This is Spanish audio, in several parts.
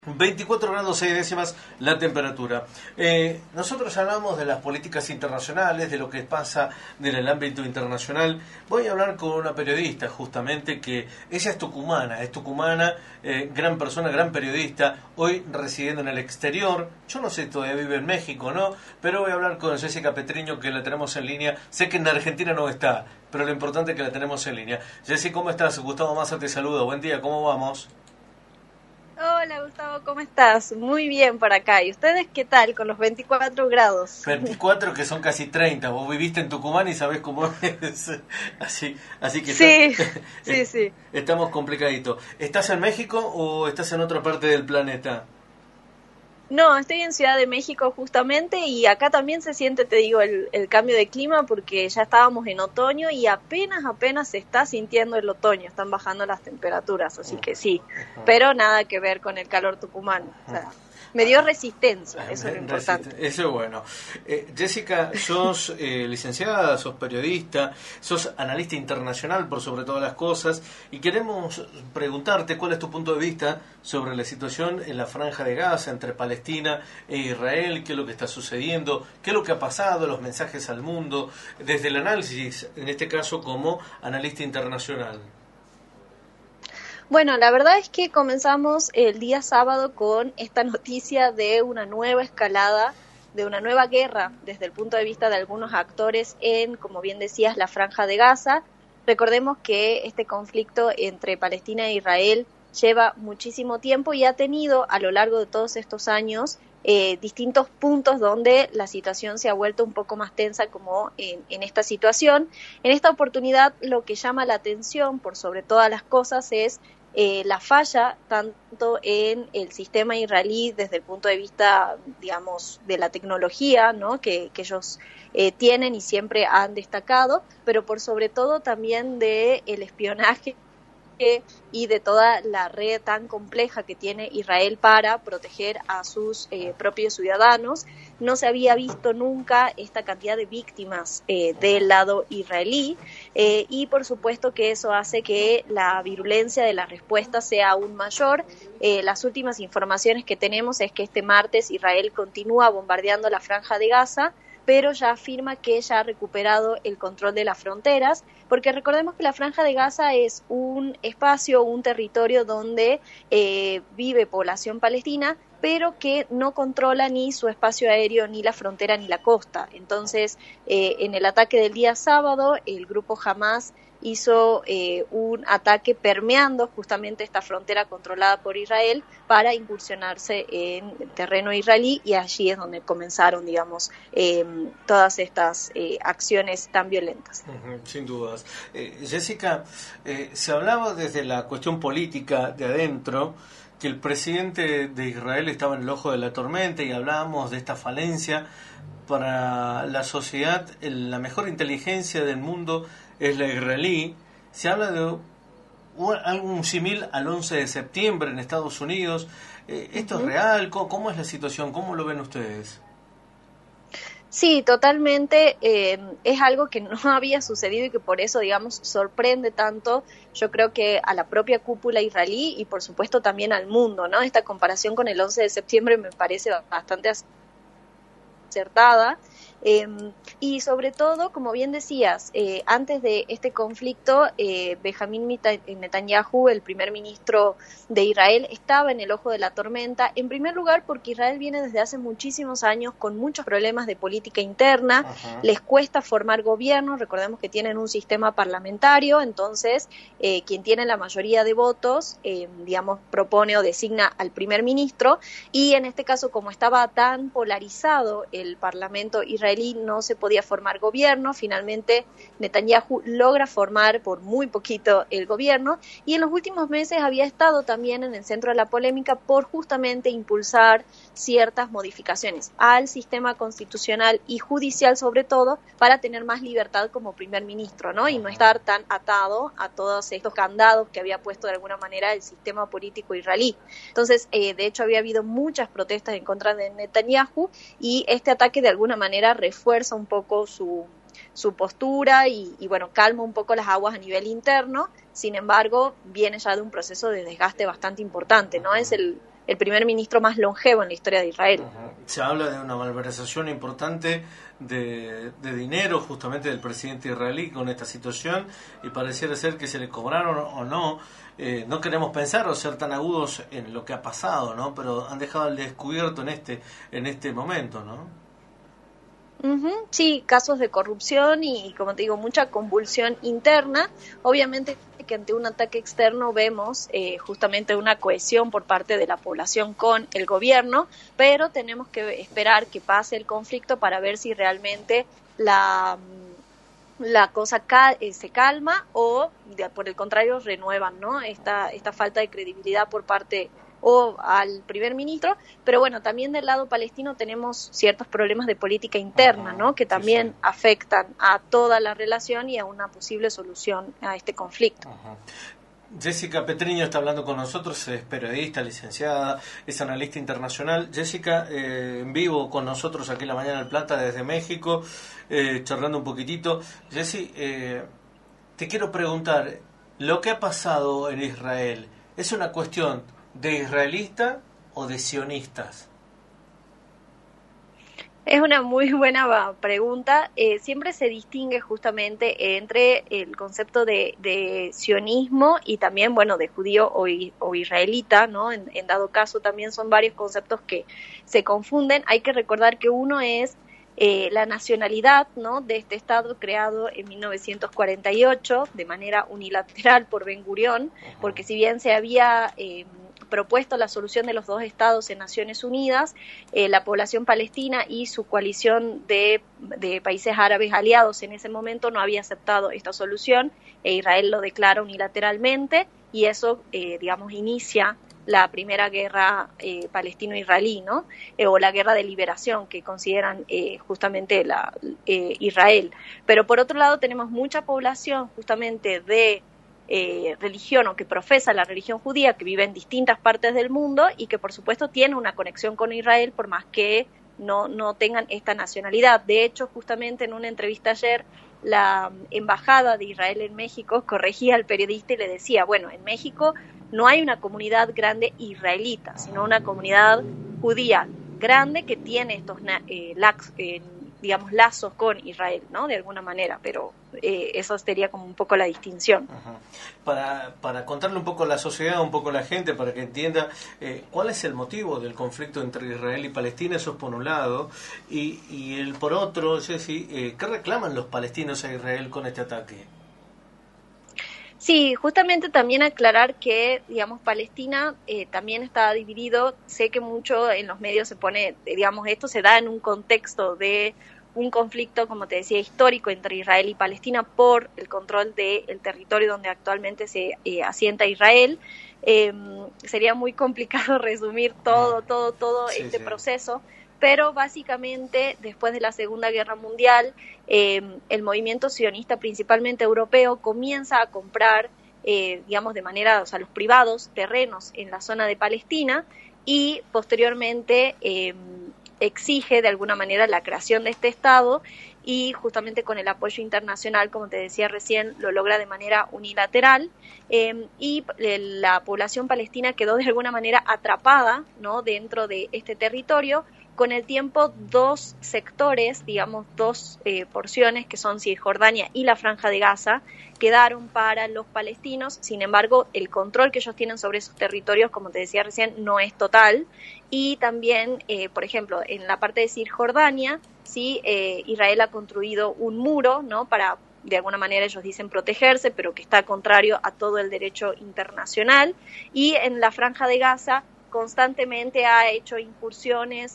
24 grados 6 décimas la temperatura. Nosotros hablamos de las políticas internacionales, de lo que pasa en el ámbito internacional. Voy a hablar con una periodista justamente que ella es tucumana, gran persona, gran periodista, hoy residiendo en el exterior. Yo no sé, todavía vive en México, ¿no? Pero voy a hablar con Jessica Petriño, que la tenemos en línea. Sé que en Argentina no está, pero lo importante es que la tenemos en línea. Jessy, ¿cómo estás? Gustavo Massa te saluda. Buen día, ¿cómo vamos? Hola Gustavo, ¿cómo estás? Muy bien por acá. ¿Y ustedes qué tal con los 24 grados? 24 que son casi 30. Vos viviste en Tucumán y sabés cómo es. Así que sí, sí. Estamos complicaditos. ¿Estás en México o estás en otra parte del planeta? No, estoy en Ciudad de México justamente y acá también se siente, te digo, el cambio de clima porque ya estábamos en otoño y apenas se está sintiendo el otoño, están bajando las temperaturas, así que sí, pero nada que ver con el calor tucumano, o sea, me dio resistencia, eso es lo importante. Eso es bueno. Jessica, sos licenciada, sos periodista, sos analista internacional por sobre todas las cosas y queremos preguntarte cuál es tu punto de vista sobre la situación en la Franja de Gaza entre Palestina e Israel, qué es lo que está sucediendo, qué es lo que ha pasado, los mensajes al mundo, desde el análisis, en este caso como analista internacional. Bueno, la verdad es que comenzamos el día sábado con esta noticia de una nueva escalada, de una nueva guerra desde el punto de vista de algunos actores en, como bien decías, la Franja de Gaza. Recordemos que este conflicto entre Palestina e Israel lleva muchísimo tiempo y ha tenido a lo largo de todos estos años distintos puntos donde la situación se ha vuelto un poco más tensa como en esta situación. En esta oportunidad lo que llama la atención por sobre todas las cosas es la falla tanto en el sistema israelí desde el punto de vista, digamos, de la tecnología, ¿no? que ellos tienen y siempre han destacado, pero por sobre todo también de el espionaje y de toda la red tan compleja que tiene Israel para proteger a sus propios ciudadanos. No se había visto nunca esta cantidad de víctimas del lado israelí y por supuesto que eso hace que la virulencia de la respuesta sea aún mayor. Las últimas informaciones que tenemos es que este martes Israel continúa bombardeando la Franja de Gaza, pero ya afirma que ya ha recuperado el control de las fronteras, porque recordemos que la Franja de Gaza es un espacio, un territorio donde vive población palestina, pero que no controla ni su espacio aéreo, ni la frontera, ni la costa. Entonces, en el ataque del día sábado, el grupo Hamas hizo un ataque permeando justamente esta frontera controlada por Israel para incursionarse en terreno israelí y allí es donde comenzaron, digamos, todas estas acciones tan violentas. Sin dudas. Jessica, se hablaba desde la cuestión política de adentro que el presidente de Israel estaba en el ojo de la tormenta y hablábamos de esta falencia para la sociedad. La mejor inteligencia del mundo es la israelí. Se habla de algún símil al 11 de septiembre en Estados Unidos. ¿Esto es real? ¿Cómo es la situación? ¿Cómo lo ven ustedes? Sí, totalmente. Es algo que no había sucedido y que por eso, digamos, sorprende tanto, yo creo que a la propia cúpula israelí y por supuesto también al mundo, ¿no? Esta comparación con el 11 de septiembre me parece bastante acertada. Y sobre todo, como bien decías, antes de este conflicto, Benjamín Netanyahu, el primer ministro de Israel, estaba en el ojo de la tormenta, en primer lugar porque Israel viene desde hace muchísimos años con muchos problemas de política interna. Les cuesta formar gobierno, recordemos que tienen un sistema parlamentario, entonces quien tiene la mayoría de votos, digamos, propone o designa al primer ministro, y en este caso, como estaba tan polarizado el parlamento israelí, no se podía formar gobierno. Finalmente Netanyahu logra formar por muy poquito el gobierno y en los últimos meses había estado también en el centro de la polémica por justamente impulsar ciertas modificaciones al sistema constitucional y judicial, sobre todo para tener más libertad como primer ministro, ¿no? Y no estar tan atado a todos estos candados que había puesto de alguna manera el sistema político israelí. Entonces, de hecho había habido muchas protestas en contra de Netanyahu y este ataque de alguna manera refuerza un poco su postura y bueno, calma un poco las aguas a nivel interno. Sin embargo, viene ya de un proceso de desgaste bastante importante, ¿no? Es el el primer ministro más longevo en la historia de Israel. Se habla de una malversación importante de dinero justamente del presidente israelí con esta situación, y pareciera ser que se le cobraron o no. No queremos pensar o ser tan agudos en lo que ha pasado, ¿no? Pero han dejado al descubierto en este momento, ¿no? Sí, casos de corrupción y, como te digo, mucha convulsión interna. Obviamente que ante un ataque externo vemos justamente una cohesión por parte de la población con el gobierno, pero tenemos que esperar que pase el conflicto para ver si realmente la cosa se calma o, por el contrario, renuevan, ¿no? Esta falta de credibilidad por parte o al primer ministro, pero bueno, también del lado palestino tenemos ciertos problemas de política interna, ¿no? Que también afectan a toda la relación y a una posible solución a este conflicto. Jessica Petriño está hablando con nosotros, es periodista, licenciada, es analista internacional. Jessica, en vivo con nosotros aquí en La Mañana del Plata desde México, charlando un poquitito. Jessy, te quiero preguntar, ¿lo que ha pasado en Israel es una cuestión de israelista o de sionistas? Es una muy buena pregunta. Siempre se distingue justamente entre el concepto de sionismo y también, bueno, de judío o israelita, ¿no? En dado caso también son varios conceptos que se confunden. Hay que recordar que uno es la nacionalidad, ¿no? De este Estado creado en 1948 de manera unilateral por Ben Gurión, porque si bien se había propuesto la solución de los dos estados en Naciones Unidas, la población palestina y su coalición de países árabes aliados en ese momento no había aceptado esta solución, Israel lo declara unilateralmente y eso, digamos, inicia la primera guerra palestino-israelí, ¿no? O la guerra de liberación que consideran justamente Israel. Pero por otro lado tenemos mucha población justamente de religión o que profesa la religión judía, que vive en distintas partes del mundo y que por supuesto tiene una conexión con Israel por más que no tengan esta nacionalidad. De hecho, justamente en una entrevista ayer, la embajada de Israel en México corregía al periodista y le decía, bueno, en México no hay una comunidad grande israelita, sino una comunidad judía grande que tiene estos digamos, lazos con Israel, ¿no? De alguna manera, pero eso sería como un poco la distinción. Para contarle un poco a la sociedad, un poco a la gente, para que entienda cuál es el motivo del conflicto entre Israel y Palestina, eso es por un lado, y el por otro, Jessy, ¿qué reclaman los palestinos a Israel con este ataque? Sí, justamente también aclarar que, digamos, Palestina también está dividido. Sé que mucho en los medios se pone, digamos, esto se da en un contexto de un conflicto, como te decía, histórico entre Israel y Palestina por el control del territorio donde actualmente se asienta Israel. Sería muy complicado resumir todo este proceso, pero básicamente después de la Segunda Guerra Mundial el movimiento sionista, principalmente europeo, comienza a comprar, digamos, de manera, o sea, los privados, terrenos en la zona de Palestina y posteriormente exige de alguna manera la creación de este Estado y justamente con el apoyo internacional, como te decía recién, lo logra de manera unilateral y la población palestina quedó de alguna manera atrapada, ¿no? Dentro de este territorio. Con el tiempo, dos sectores, digamos, dos porciones, que son Cisjordania y la Franja de Gaza, quedaron para los palestinos. Sin embargo, el control que ellos tienen sobre esos territorios, como te decía recién, no es total. Y también, por ejemplo, en la parte de Cisjordania, sí, Israel ha construido un muro, ¿no? Para, de alguna manera, ellos dicen protegerse, pero que está contrario a todo el derecho internacional. Y en la Franja de Gaza constantemente ha hecho incursiones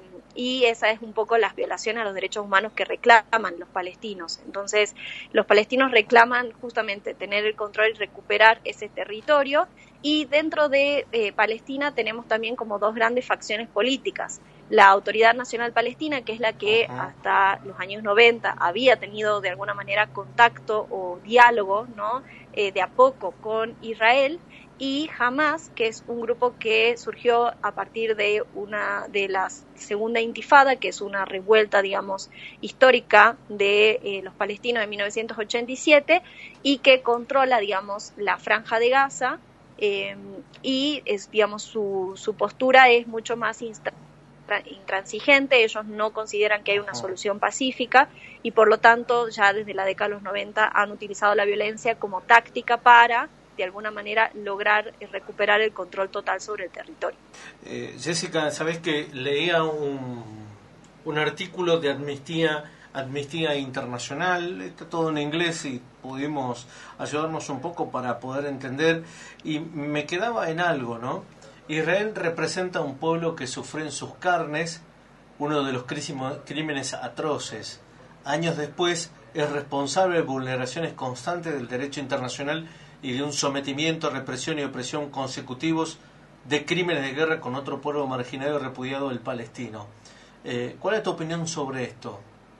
y esa es un poco las violaciones a los derechos humanos que reclaman los palestinos. Entonces, los palestinos reclaman justamente tener el control y recuperar ese territorio y dentro de Palestina tenemos también como dos grandes facciones políticas. La Autoridad Nacional Palestina, que es la que hasta los años 90 había tenido de alguna manera contacto o diálogo, ¿no? De a poco con Israel, y Hamas, que es un grupo que surgió a partir de la segunda intifada, que es una revuelta, digamos, histórica de los palestinos de 1987 y que controla, digamos, la Franja de Gaza y digamos, su postura es mucho más intransigente. Ellos no consideran que hay una solución pacífica y por lo tanto ya desde la década de los 90 han utilizado la violencia como táctica para de alguna manera lograr recuperar el control total sobre el territorio. Jessica, sabés que leía un artículo de Amnistía Internacional, está todo en inglés y pudimos ayudarnos un poco para poder entender, y me quedaba en algo, ¿no? Israel representa un pueblo que sufrió en sus carnes uno de los crímenes atroces. Años después es responsable de vulneraciones constantes del derecho internacional y de un sometimiento, represión y opresión consecutivos de crímenes de guerra con otro pueblo marginado y repudiado, el palestino. ¿Cuál es tu opinión sobre esto?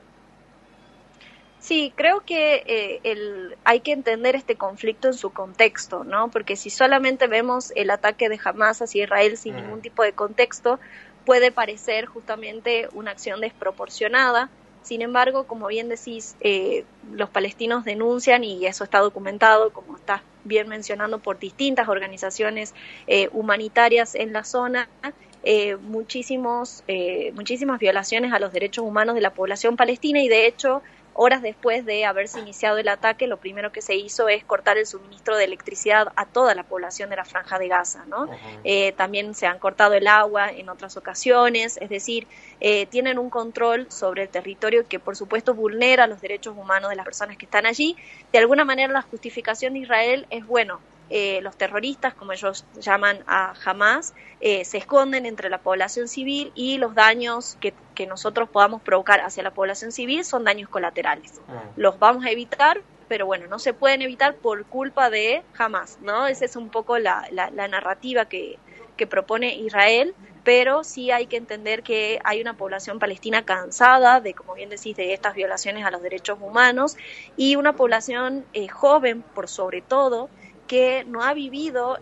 Sí, creo que hay que entender este conflicto en su contexto, ¿no? Porque si solamente vemos el ataque de Hamás hacia Israel sin ningún tipo de contexto, puede parecer justamente una acción desproporcionada. Sin embargo, como bien decís, los palestinos denuncian, y eso está documentado, como estás bien mencionando, por distintas organizaciones humanitarias en la zona, muchísimas violaciones a los derechos humanos de la población palestina, y de hecho, horas después de haberse iniciado el ataque, lo primero que se hizo es cortar el suministro de electricidad a toda la población de la Franja de Gaza, ¿no? También se han cortado el agua en otras ocasiones, es decir, tienen un control sobre el territorio que por supuesto vulnera los derechos humanos de las personas que están allí. De alguna manera la justificación de Israel es, bueno, los terroristas, como ellos llaman a Hamás, se esconden entre la población civil, y los daños que nosotros podamos provocar hacia la población civil son daños colaterales. Los vamos a evitar, pero bueno, no se pueden evitar por culpa de Hamás, ¿no? Esa es un poco la narrativa que propone Israel, pero sí hay que entender que hay una población palestina cansada de, como bien decís, de estas violaciones a los derechos humanos, y una población joven, por sobre todo, que no ha vivido,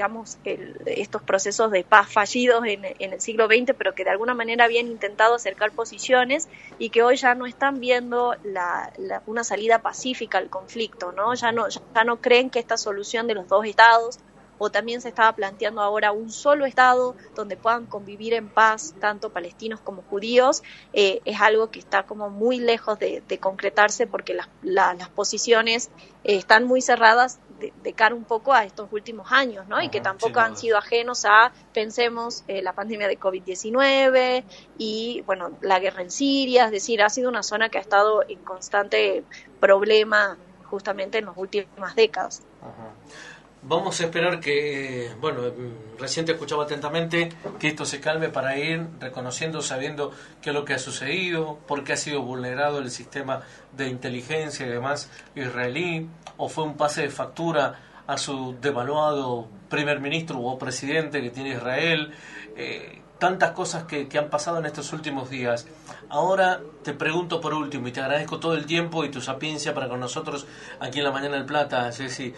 estos procesos de paz fallidos en el siglo XX, pero que de alguna manera habían intentado acercar posiciones y que hoy ya no están viendo una salida pacífica al conflicto, ¿no? Ya no creen que esta solución de los dos estados, o también se estaba planteando ahora un solo estado donde puedan convivir en paz tanto palestinos como judíos, es algo que está como muy lejos de concretarse, porque las posiciones están muy cerradas de cara un poco a estos últimos años, ¿no? Y que tampoco han sido ajenos a, pensemos, la pandemia de COVID-19 y, bueno, la guerra en Siria. Es decir, ha sido una zona que ha estado en constante problema justamente en las últimas décadas. Vamos a esperar que, recién te escuchaba atentamente, que esto se calme para ir reconociendo, sabiendo qué es lo que ha sucedido, por qué ha sido vulnerado el sistema de inteligencia y demás israelí, o fue un pase de factura a su devaluado primer ministro o presidente que tiene Israel, tantas cosas que han pasado en estos últimos días. Ahora te pregunto por último, y te agradezco todo el tiempo y tu sapiencia para con nosotros aquí en La Mañana del Plata, Jessy.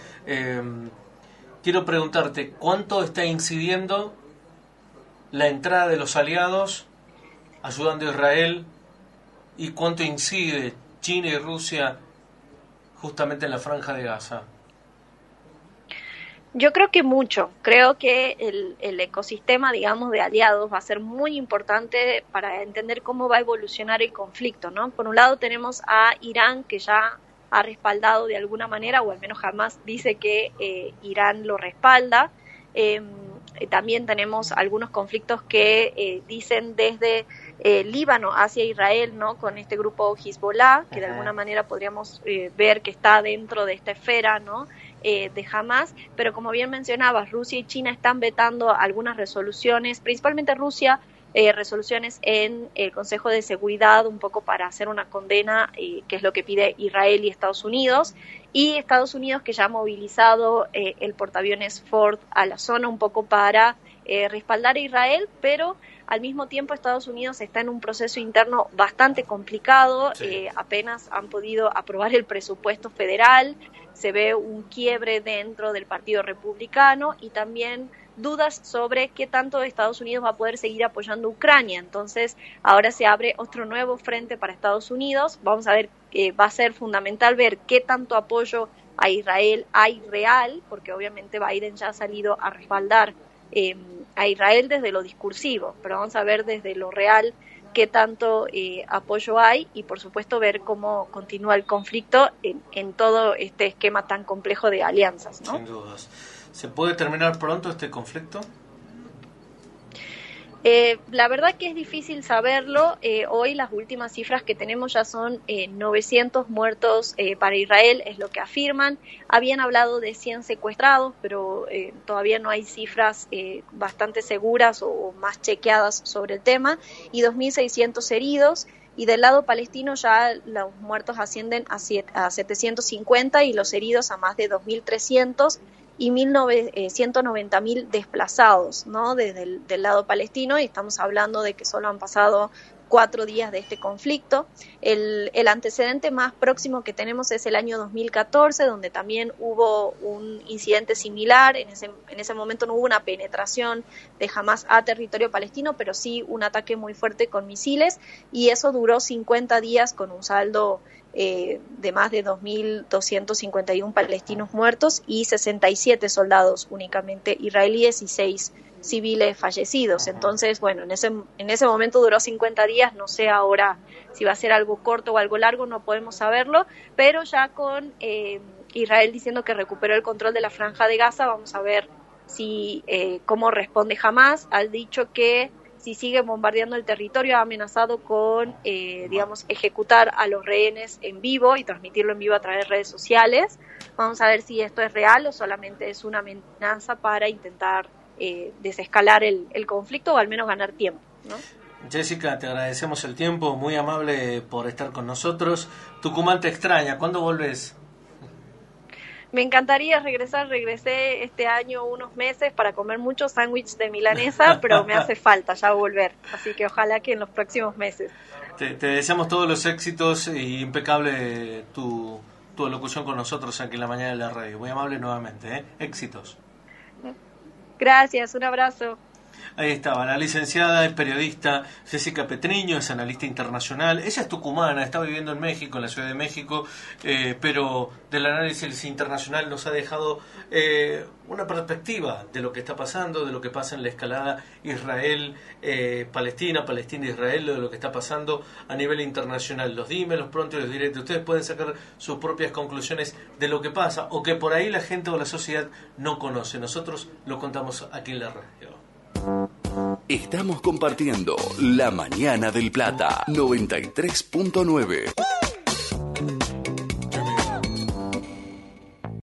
Quiero preguntarte, ¿cuánto está incidiendo la entrada de los aliados ayudando a Israel, y cuánto incide China y Rusia justamente en la Franja de Gaza? Yo creo que mucho. Creo que el ecosistema, digamos, de aliados va a ser muy importante para entender cómo va a evolucionar el conflicto, ¿no? Por un lado tenemos a Irán, que ya ha respaldado de alguna manera, o al menos Hamás dice que Irán lo respalda. También tenemos algunos conflictos que dicen desde Líbano hacia Israel, ¿no? Con este grupo Hezbollah, que de alguna manera podríamos ver que está dentro de esta esfera, ¿no? De Hamás, pero como bien mencionabas, Rusia y China están vetando algunas resoluciones, principalmente Rusia, resoluciones en el Consejo de Seguridad, un poco para hacer una condena, que es lo que pide Israel y Estados Unidos, y Estados Unidos, que ya ha movilizado el portaaviones Ford a la zona un poco para respaldar a Israel, pero al mismo tiempo Estados Unidos está en un proceso interno bastante complicado. Apenas han podido aprobar el presupuesto federal, se ve un quiebre dentro del Partido Republicano y también dudas sobre qué tanto Estados Unidos va a poder seguir apoyando a Ucrania. Entonces ahora se abre otro nuevo frente para Estados Unidos. Vamos a ver, va a ser fundamental ver qué tanto apoyo a Israel hay real, porque obviamente Biden ya ha salido a respaldar a Israel desde lo discursivo, pero vamos a ver desde lo real qué tanto apoyo hay y por supuesto ver cómo continúa el conflicto en todo este esquema tan complejo de alianzas, ¿no? Sin dudas. ¿Se puede terminar pronto este conflicto? La verdad que es difícil saberlo. Hoy las últimas cifras que tenemos ya son 900 muertos para Israel, es lo que afirman. Habían hablado de 100 secuestrados, pero todavía no hay cifras bastante seguras o más chequeadas sobre el tema, y 2.600 heridos. Y del lado palestino ya los muertos ascienden a 750 y los heridos a más de 2.300 y 190.000 desplazados, ¿no? Desde del lado palestino, y estamos hablando de que solo han pasado 4 días de este conflicto. El antecedente más próximo que tenemos es el año 2014, donde también hubo un incidente similar. En ese momento no hubo una penetración de Hamás a territorio palestino, pero sí un ataque muy fuerte con misiles, y eso duró 50 días con un saldo de más de 2.251 palestinos muertos y 67 soldados únicamente israelíes y 6 civiles fallecidos. Entonces, bueno, en ese momento duró 50 días, no sé ahora si va a ser algo corto o algo largo, no podemos saberlo, pero ya con Israel diciendo que recuperó el control de la Franja de Gaza, vamos a ver si cómo responde Hamás. Ha dicho que si sigue bombardeando el territorio, ha amenazado con, ejecutar a los rehenes en vivo y transmitirlo en vivo a través de redes sociales. Vamos a ver si esto es real o solamente es una amenaza para intentar desescalar el conflicto o al menos ganar tiempo, ¿no? Jessica, te agradecemos el tiempo, muy amable por estar con nosotros. Tucumán te extraña, ¿cuándo volvés? Me encantaría regresar. Regresé este año unos meses para comer muchos sándwiches de milanesa, pero me hace falta ya volver. Así que ojalá que en los próximos meses. Te deseamos todos los éxitos y impecable tu alocución con nosotros aquí en la mañana de la radio. Muy amable nuevamente, ¿eh? Éxitos. Gracias, un abrazo. Ahí estaba la licenciada y periodista Jessica Petriño, es analista internacional. Ella es tucumana, está viviendo en México, en la Ciudad de México, pero del análisis internacional nos ha dejado una perspectiva de lo que está pasando, de lo que pasa en la escalada Israel-Palestina, Palestina-Israel, de lo que está pasando a nivel internacional. Los dime, los pronto y los directos. Ustedes pueden sacar sus propias conclusiones de lo que pasa o que por ahí la gente o la sociedad no conoce. Nosotros lo contamos aquí en la radio. Estamos compartiendo La Mañana del Plata 93.9.